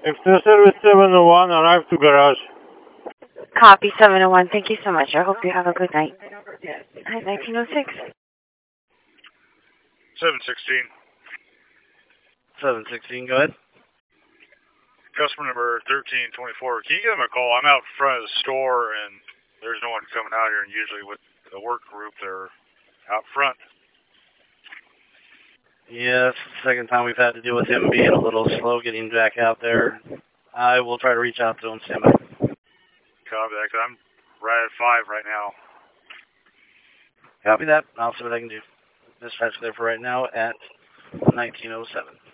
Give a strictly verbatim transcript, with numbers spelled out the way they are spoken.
Extra service seven oh one, arrive to garage. Copy seven oh one. Thank you so much. I hope you have a good night. Hi, nineteen oh six. seven sixteen. seven sixteen, go ahead. Customer number thirteen twenty-four. Can you give them a call? I'm out front of the store, and there's no one coming out here, and usually with the work group, they're out front. Yeah, it's the second time we've had to deal with him being a little slow getting back out there. I will try to reach out to him, stand by. Copy that, 'cause I'm right at five right now. Copy that. I'll see what I can do. Dispatch clear for right now at nineteen oh seven.